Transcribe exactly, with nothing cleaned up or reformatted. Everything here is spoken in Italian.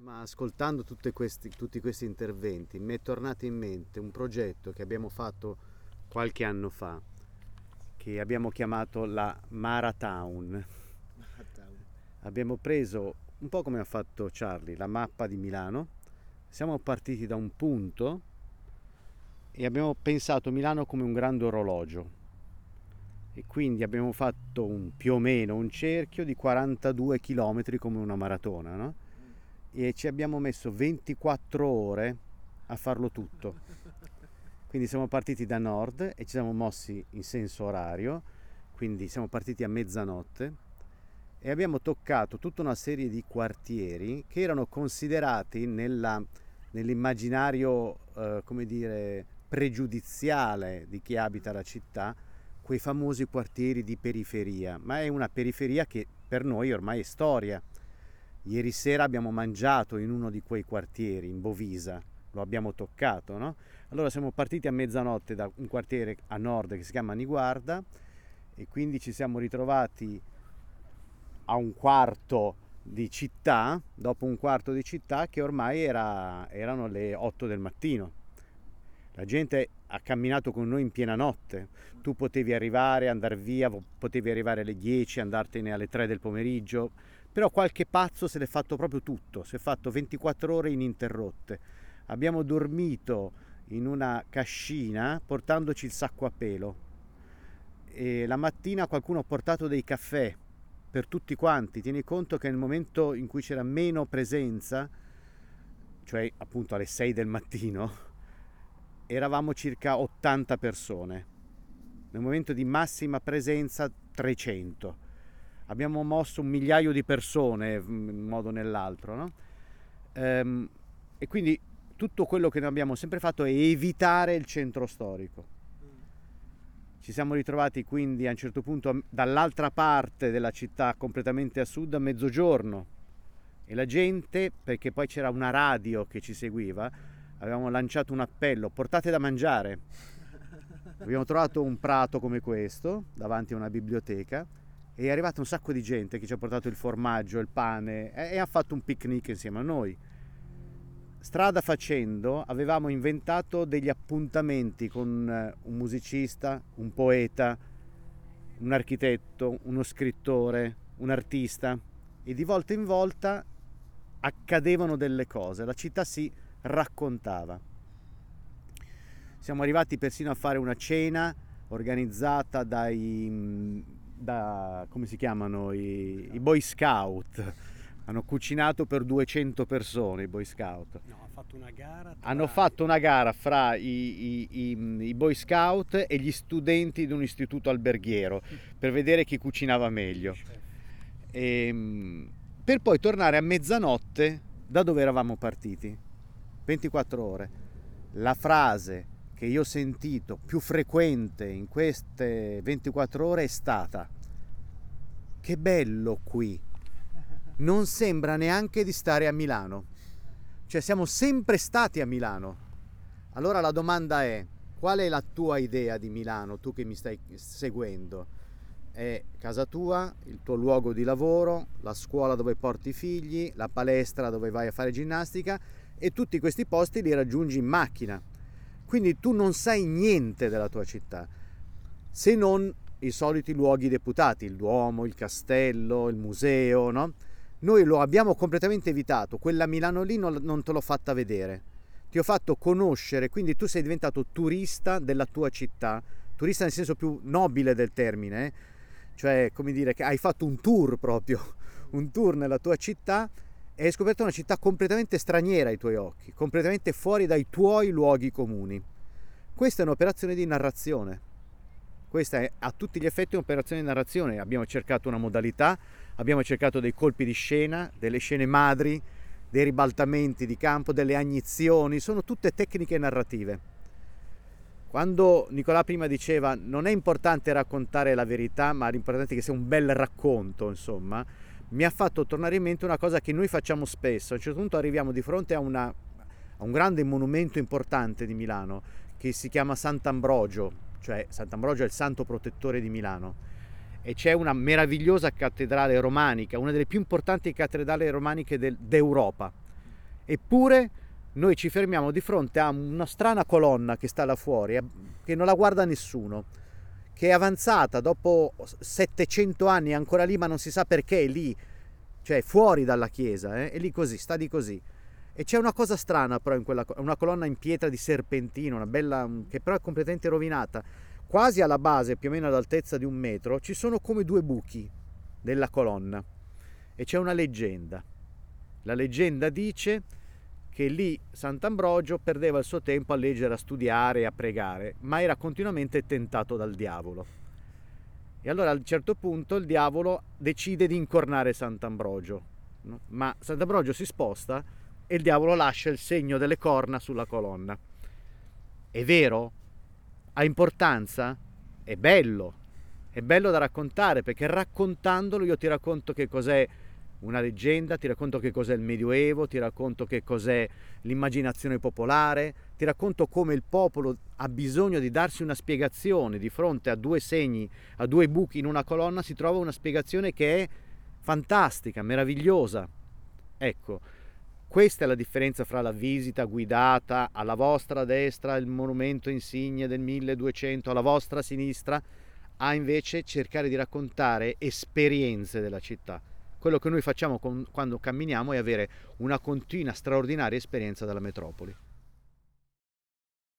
Ma ascoltando tutti questi, tutti questi interventi mi è tornato in mente un progetto che abbiamo fatto qualche anno fa, che abbiamo chiamato la Maratown. Abbiamo preso, un po' come ha fatto Charlie, la mappa di Milano, siamo partiti da un punto e abbiamo pensato Milano come un grande orologio. E quindi abbiamo fatto un, più o meno un cerchio di quarantadue chilometri come una maratona, no? E ci abbiamo messo ventiquattro ore a farlo tutto. Quindi siamo partiti da nord e ci siamo mossi in senso orario, quindi siamo partiti a mezzanotte e abbiamo toccato tutta una serie di quartieri che erano considerati nella, nell'immaginario, eh, come dire, pregiudiziale di chi abita la città, quei famosi quartieri di periferia, ma è una periferia che per noi ormai è storia. Ieri sera abbiamo mangiato in uno di quei quartieri, in Bovisa, lo abbiamo toccato, no? Allora siamo partiti a mezzanotte da un quartiere a nord che si chiama Niguarda e quindi ci siamo ritrovati a un quarto di città, dopo un quarto di città che ormai era, erano le otto del mattino. La gente ha camminato con noi in piena notte, tu potevi arrivare, andare via, potevi arrivare alle dieci, andartene alle tre del pomeriggio, però qualche pazzo se l'è fatto proprio tutto, si è fatto ventiquattro ore ininterrotte. Abbiamo dormito in una cascina portandoci il sacco a pelo e la mattina qualcuno ha portato dei caffè per tutti quanti. Tieni conto che nel momento in cui c'era meno presenza, cioè appunto alle sei del mattino, eravamo circa ottanta persone, nel momento di massima presenza trecento. Abbiamo mosso un migliaio di persone in un modo o nell'altro, no? Ehm, e quindi tutto quello che noi abbiamo sempre fatto è evitare il centro storico. Ci siamo ritrovati quindi a un certo punto dall'altra parte della città, completamente a sud, a mezzogiorno, e la gente, perché poi c'era una radio che ci seguiva, avevamo lanciato un appello: portate da mangiare. Abbiamo trovato un prato come questo davanti a una biblioteca e è arrivato un sacco di gente che ci ha portato il formaggio, il pane e, e ha fatto un picnic insieme a noi. Strada facendo avevamo inventato degli appuntamenti con un musicista, un poeta, un architetto, uno scrittore, un artista, e di volta in volta accadevano delle cose, la città si raccontava. Siamo arrivati persino a fare una cena organizzata dai, da, come si chiamano, i, i Boy Scout. Hanno cucinato per duecento persone i Boy Scout. No, ha fatto una gara tra... Hanno fatto una gara fra i, i, i, i Boy Scout e gli studenti di un istituto alberghiero per vedere chi cucinava meglio. E, per poi tornare a mezzanotte da dove eravamo partiti. ventiquattro ore. La frase che io ho sentito più frequente in queste ventiquattro ore è stata: che bello qui, non sembra neanche di stare a Milano. Cioè siamo sempre stati a Milano. Allora la domanda è: qual è la tua idea di Milano, tu che mi stai seguendo? È casa tua, il tuo luogo di lavoro, la scuola dove porti i figli, la palestra dove vai a fare ginnastica, e tutti questi posti li raggiungi in macchina. Quindi tu non sai niente della tua città, se non i soliti luoghi deputati, il Duomo, il castello, il museo, no? Noi lo abbiamo completamente evitato, quella Milano lì non, non te l'ho fatta vedere, ti ho fatto conoscere, quindi tu sei diventato turista della tua città, turista nel senso più nobile del termine, eh? Cioè, come dire, che hai fatto un tour proprio, un tour nella tua città e hai scoperto una città completamente straniera ai tuoi occhi, completamente fuori dai tuoi luoghi comuni. Questa è un'operazione di narrazione. Questa è a tutti gli effetti un'operazione di narrazione. Abbiamo cercato una modalità, abbiamo cercato dei colpi di scena, delle scene madri, dei ribaltamenti di campo, delle agnizioni, sono tutte tecniche narrative. Quando Nicolà prima diceva non è importante raccontare la verità, ma l'importante è che sia un bel racconto, insomma, mi ha fatto tornare in mente una cosa che noi facciamo spesso. A un certo punto arriviamo di fronte a, una, a un grande monumento importante di Milano che si chiama Sant'Ambrogio, cioè Sant'Ambrogio è il santo protettore di Milano, e c'è una meravigliosa cattedrale romanica, una delle più importanti cattedrali romaniche del, d'Europa. Eppure noi ci fermiamo di fronte a una strana colonna che sta là fuori, che non la guarda nessuno, che è avanzata dopo settecento anni, è ancora lì, ma non si sa perché è lì, cioè fuori dalla chiesa, eh? È lì così, sta di così. E c'è una cosa strana però in quella, una colonna in pietra di serpentino, una bella, che però è completamente rovinata. Quasi alla base, più o meno all'altezza di un metro, ci sono come due buchi della colonna e c'è una leggenda. La leggenda dice che lì Sant'Ambrogio perdeva il suo tempo a leggere, a studiare e a pregare, ma era continuamente tentato dal diavolo. E allora a un certo punto il diavolo decide di incornare Sant'Ambrogio, no? Ma Sant'Ambrogio si sposta e il diavolo lascia il segno delle corna sulla colonna. È vero? Ha importanza? È bello, è bello da raccontare, perché raccontandolo io ti racconto che cos'è una leggenda, ti racconto che cos'è il Medioevo, ti racconto che cos'è l'immaginazione popolare, ti racconto come il popolo ha bisogno di darsi una spiegazione di fronte a due segni, a due buchi in una colonna, si trova una spiegazione che è fantastica, meravigliosa. Ecco, questa è la differenza fra la visita guidata alla vostra destra, il monumento insigne del milleduecento, alla vostra sinistra, a invece cercare di raccontare esperienze della città. Quello che noi facciamo con, quando camminiamo è avere una continua straordinaria esperienza della metropoli.